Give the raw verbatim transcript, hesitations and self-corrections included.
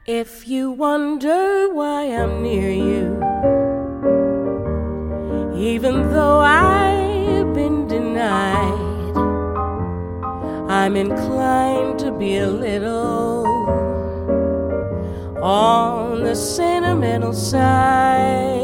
If you wonder why I'm near you, even though I've been denied, I'm inclined to be a little on the sentimental side.